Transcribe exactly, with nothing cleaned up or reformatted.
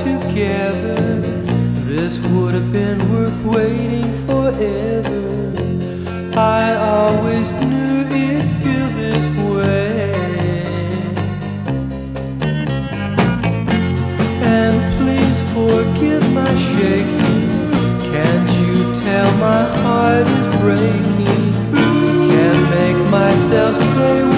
together, this would have been worth waiting forever. I always knew it'd feel this way. And please forgive my shaking. Can't you tell my heart is breaking? Can't make myself say